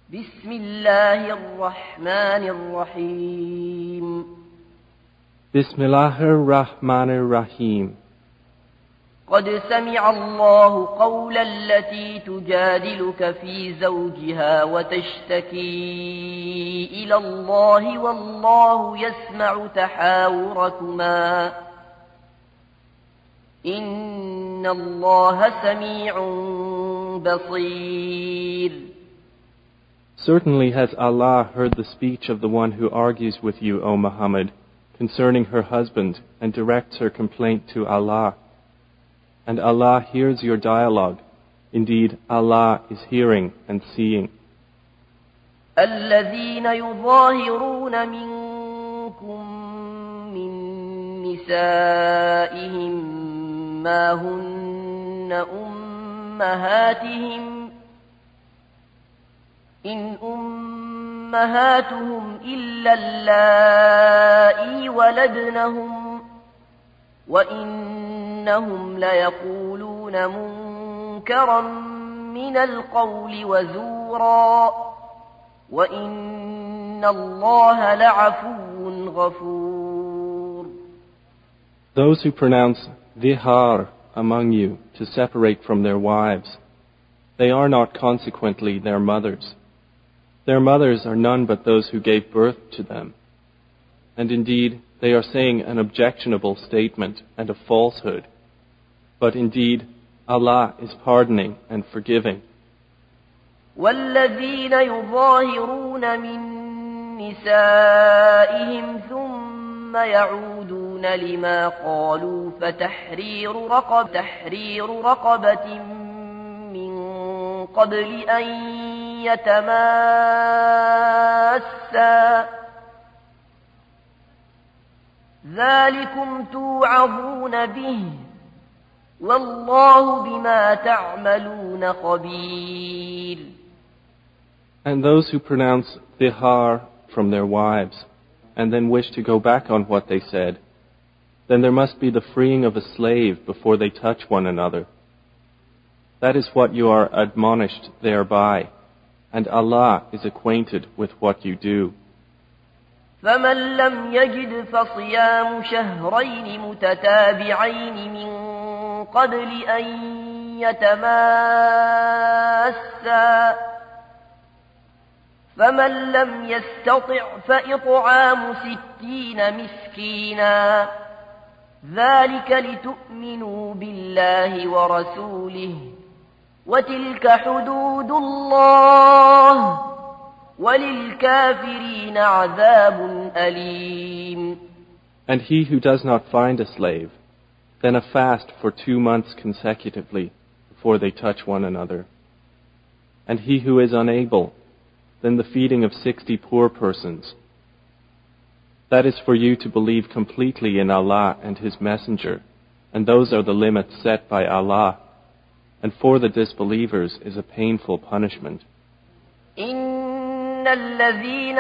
بسم الله الرحمن الرحيم بسم الله الرحمن الرحيم قد سمع الله قول التي تجادلك في زوجها وتشتكي إلى الله والله يسمع تحاوركما إن الله سميع بصير. Certainly has Allah heard the speech of the one who argues with you, O Muhammad, concerning her husband, and directs her complaint to Allah. And Allah hears your dialogue. Indeed, Allah is hearing and seeing. الذين يظاهرون منكم من نسائهم ما هن أمهاتهم إن أمهاتهم إلا اللائي ولدنهم وإنهم ليقولون منكرا من القول وزورا وإن الله لعفو غفور. Those who pronounce vihar among you to separate from their wives, they are not consequently their mothers. Their mothers are none but those who gave birth to them. And indeed, they are saying an objectionable statement and a falsehood. But indeed, Allah is pardoning and forgiving. والذين يظاهرون من نسائهم ثم يعودون لما قالوا فتحرير رقبة من قبل أن يتماسا ذلكم توعظون به والله بما تعملون خبير. And those who pronounce vihar from their wives and then wish to go back on what they said, then there must be the freeing of a slave before they touch one another. That is what you are admonished thereby, and Allah is acquainted with what you do. فمن لم يجد فصيام شهرين متتابعين من قبل أن يتماسا فمن لم يستطع فإطعام 60 مسكينا ذلك لتؤمنوا بالله ورسوله وتلك حدود الله وَلِلْكَافِرِينَ عَذَابٌ أَلِيمٌ. And he who does not find a slave, then a fast for 2 months consecutively before they touch one another. And he who is unable, then the feeding of 60 poor persons. That is for you to believe completely in Allah and His Messenger, and those are the limits set by Allah. And for the disbelievers is a painful punishment. إن الذين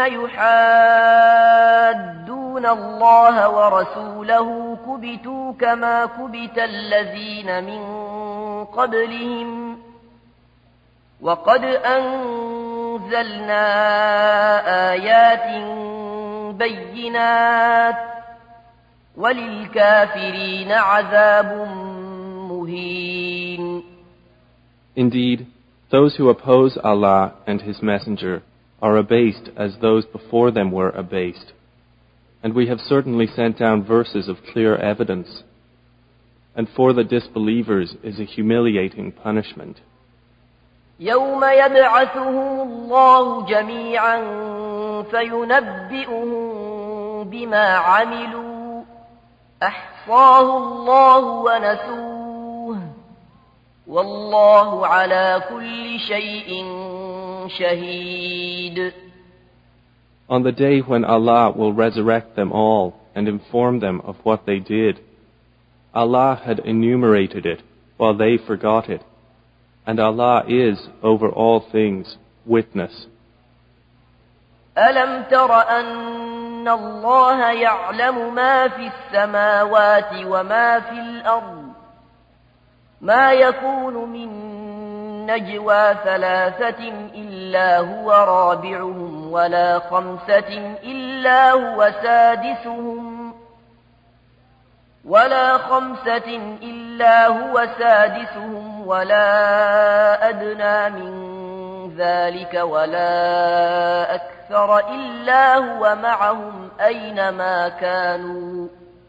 يحادون الله ورسوله كبتوا كما كبت الذين من قبلهم وقد أنزلنا آيات بينات وللكافرين عذاب مهين. Indeed, those who oppose Allah and His Messenger are abased as those before them were abased. And we have certainly sent down verses of clear evidence. And for the disbelievers is a humiliating punishment. يوم يبعثهم الله جميعا فينبئهم بما عملوا أحصاه الله ونسوه والله على كل شيء شهيد. On the day when Allah will resurrect them all and inform them of what they did, Allah had enumerated it while they forgot it, and Allah is over all things witness. ألم تر أن الله يعلم ما في السماوات وما في الأرض ما يكون من نجوى ثلاثة إلا هو رابعهم ولا خمسة إلا هو سادسهم ولا أدنى من ذلك ولا أكثر إلا هو معهم أينما كانوا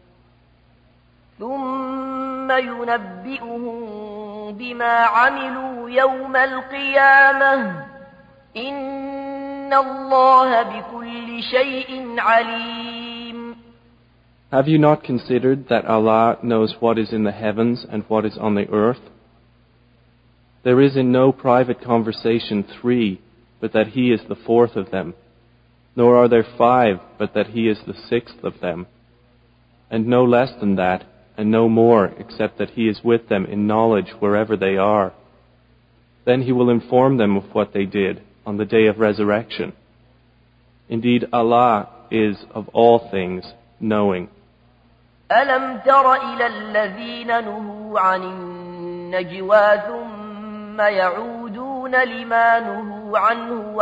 ثم ينبئهم بما عملوا يوم القيامة إن الله بكل شيء عليم. Have you not considered that Allah knows what is in the heavens and what is on the earth? There is in no private conversation 3, but that He is the 4th of them, nor are there 5, but that He is the 6th of them, and no less than that, and no more, except that He is with them in knowledge wherever they are. Then He will inform them of what they did on the day of resurrection. Indeed, Allah is of all things knowing. ألم تر إلى الذين نهوا عن النجوى ثم يعودون لما نهوا عنه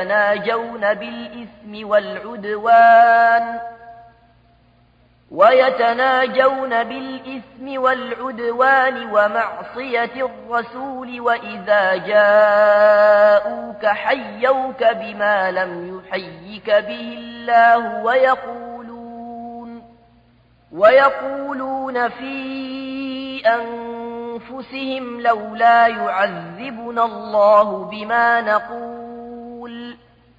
ويتناجون بالإثم والعدوان ومعصية الرسول وإذا جاءوك حيوك بما لم يحيك به الله ويقولون في أنفسهم لولا يعذبنا الله بما نقول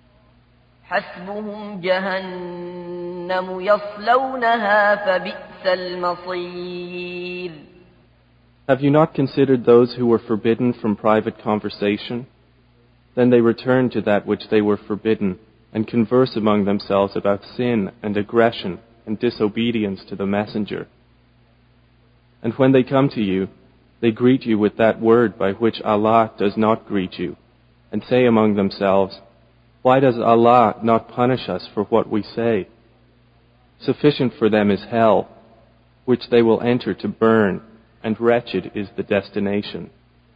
حسبهم جهنم يصلونها فبئس المصير. Have you not considered those who were forbidden from private conversation? Then they return to that which they were forbidden and converse among themselves about sin and aggression and disobedience to the Messenger. And when they come to you, they greet you with that word by which Allah does not greet you, and say among themselves, why does Allah not punish us for what we say? Sufficient for them is hell, which they will enter to burn, and wretched is the destination.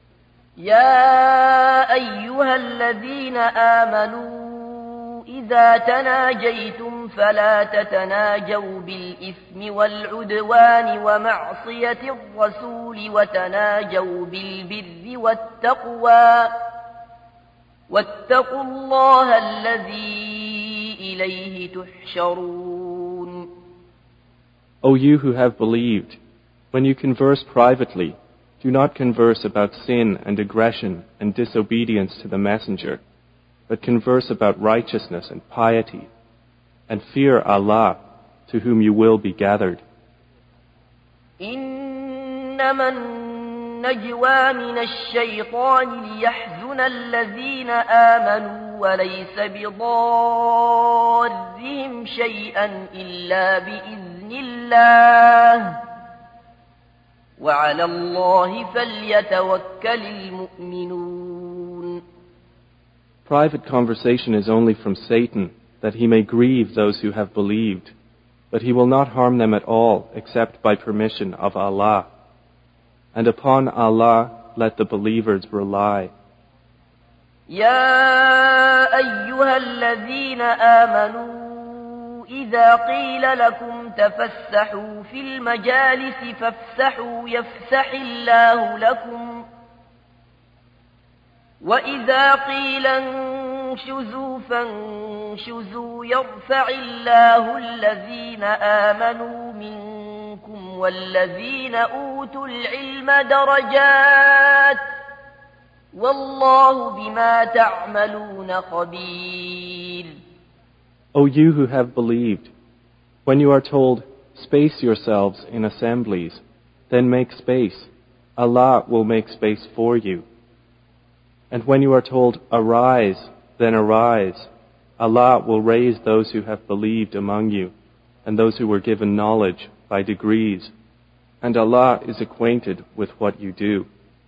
يا أيها الذين آمنوا إذا تناجيتم فلا تتناجوا بالإثم والعدوان ومعصية الرسول وتناجوا بالبر والتقوى واتقوا الله الذي إليه تحشرون. O you who have believed, when you converse privately, do not converse about sin and aggression and disobedience to the Messenger, but converse about righteousness and piety, and fear Allah, to whom you will be gathered. إنما النجوى من الشيطان ليحزن الذين آمنوا وليس بضارهم شيئا إلا بإذن الله وعلى الله فليتوكل المؤمنون. Private conversation is only from Satan, that he may grieve those who have believed, but he will not harm them at all except by permission of Allah. And upon Allah let the believers rely. يا أيها الذين آمنوا إذا قيل لكم تفسحوا في المجالس فافسحوا يفسح الله لكم وإذا قيل انشزوا فانشزوا يرفع الله الذين آمنوا منكم والذين أوتوا العلم درجات والله بما تعملون خبير. O you who have believed, when you are told, space yourselves in assemblies, then make space. Allah will make space for you. And when you are told, arise, then arise. Allah will raise those who have believed among you, and those who were given knowledge by degrees. And Allah is acquainted with what you do.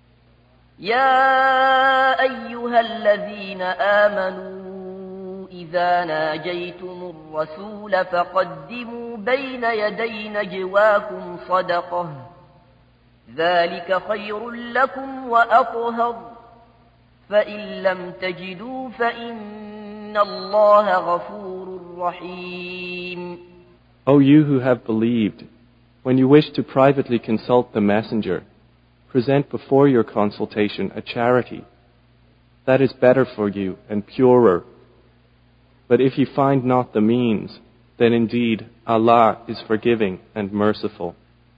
يا أيها الذين آمنوا إذا ناجيتم الرسول فقدموا بين يدي نجواكم صدقة ذلك خير لكم وأطهر فإن لم تجدوا فإن الله غفور رحيم. O you who have believed, when you wish to privately consult the messenger, present before your consultation a charity. That is better for you and purer. But if you find not the means, then indeed Allah is forgiving and merciful.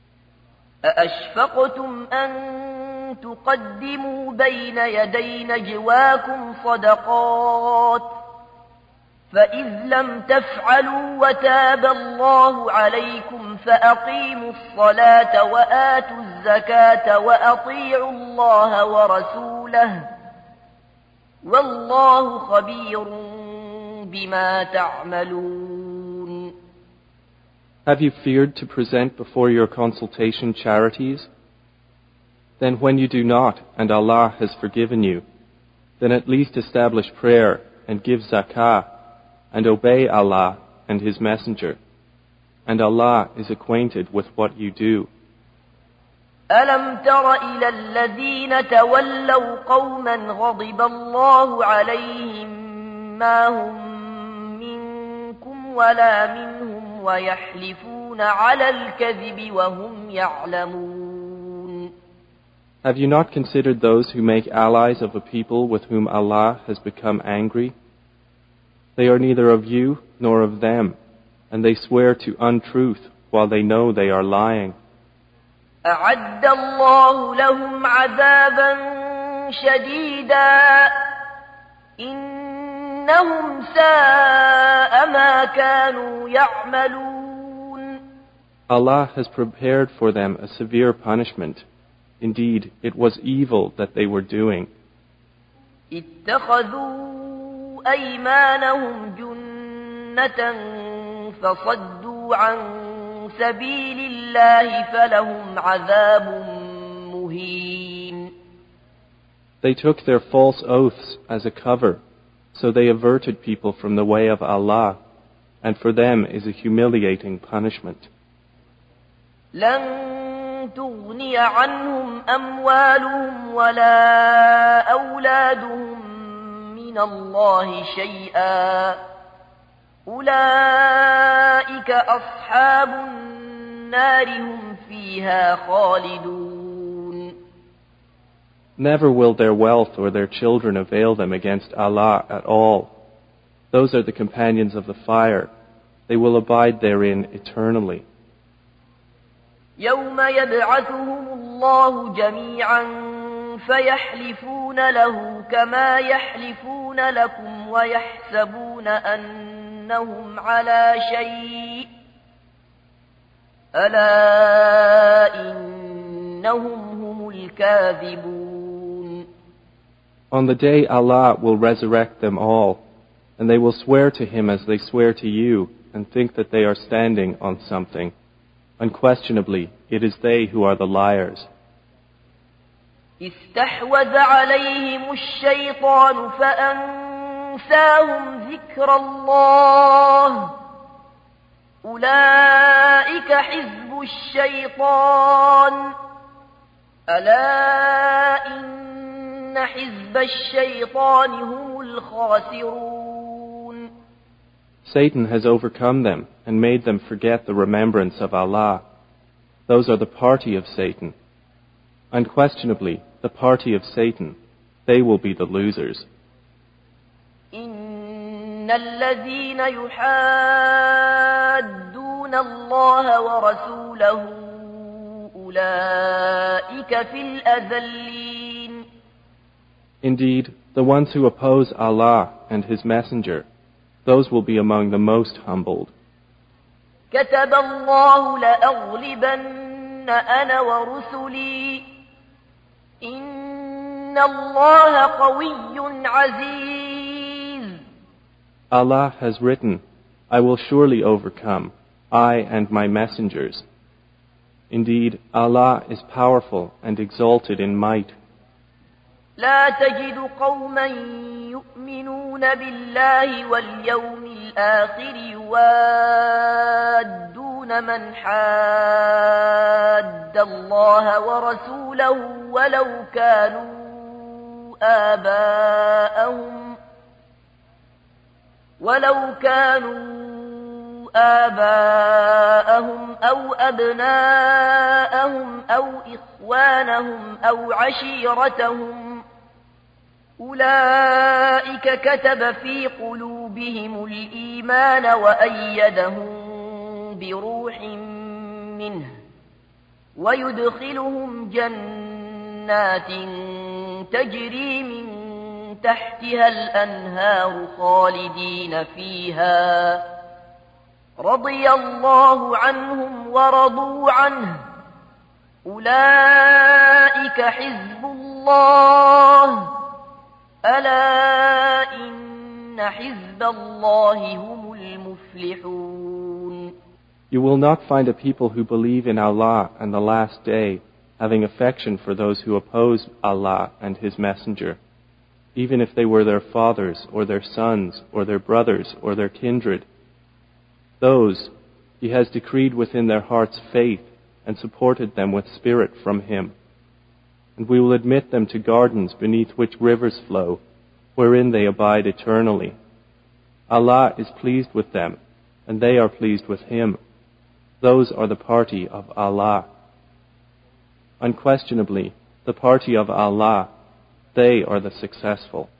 أأشفقتم أن تقدموا بين يدي نجواكم صدقات فإذ لم تفعلوا وتاب الله عليكم فأقيموا الصلاة وآتوا الزكاة وأطيعوا الله ورسوله والله خبير بما تعملون. Have you feared to present before your consultation charities? Then when you do not, and Allah has forgiven you, then at least establish prayer and give zakah and obey Allah and His Messenger. And Allah is acquainted with what you do. ألم تر إلى الذين تولوا قوما غضب الله عليهم ما هم منكم ولا منهم ويحلفون على الكذب وهم يعلمون. Have you not considered those who make allies of a people with whom Allah has become angry? They are neither of you nor of them, and they swear to untruth while they know they are lying. أعد الله لهم عذابا شديدا إنهم ساء ما كانوا يعملون. Allah has prepared for them a severe punishment. Indeed, it was evil that they were doing. اتخذوا أيمانهم جنة فصدوا عن سبيل الله فلهم عذاب مهين. They took their false oaths as a cover, so they averted people from the way of Allah, and for them is a humiliating punishment. لن تغني عنهم أموالهم ولا أولادهم من الله شيئا أولئك أصحاب النار هم فيها خالدون. Never will their wealth or their children avail them against Allah at all. Those are the companions of the fire. They will abide therein eternally. يوم يبعثهم الله جميعا فيحلفون له كما يحلفون لكم ويحسبون أنهم على شيء ألا إنهم هم الكاذبون. On the day Allah will resurrect them all, and they will swear to Him as they swear to you, and think that they are standing on something. Unquestionably, it is they who are the liars. استحوذ عليهم الشيطان فأنساهم ذكر الله أولئك حزب الشيطان ألا إن حزب الشيطان هم الخاسرون. Satan has overcome them and made them forget the remembrance of Allah. Those are the party of Satan. Unquestionably, the party of Satan, they will be the losers. إن الذين يحادون الله ورسوله أولئك في الأذلين. Indeed, the ones who oppose Allah and His Messenger, those will be among the most humbled. كتب الله لأغلبن أنا ورسلي إن الله قوي عزيز. Allah has written, I will surely overcome, I and my messengers. Indeed, Allah is powerful and exalted in might. لا تجد قوما يؤمنون بالله واليوم الآخر يوادون من حاد الله ورسوله ولو كانوا آباءهم أو أبناءهم أو إخوانهم أو عشيرتهم أولئك كتب في قلوبهم الإيمان وأيدهم بروح منه ويدخلهم جنات تجري من تحتها الأنهار خالدين فيها رضي الله عنهم ورضوا عنه أولئك حزب الله ألا إن حزب الله هم المفلحون. You will not find a people who believe in Allah and the last day having affection for those who oppose Allah and His Messenger, even if they were their fathers or their sons or their brothers or their kindred. Those He has decreed within their hearts faith and supported them with spirit from Him. And we will admit them to gardens beneath which rivers flow, wherein they abide eternally. Allah is pleased with them, and they are pleased with Him. Those are the party of Allah. Unquestionably, the party of Allah, they are the successful.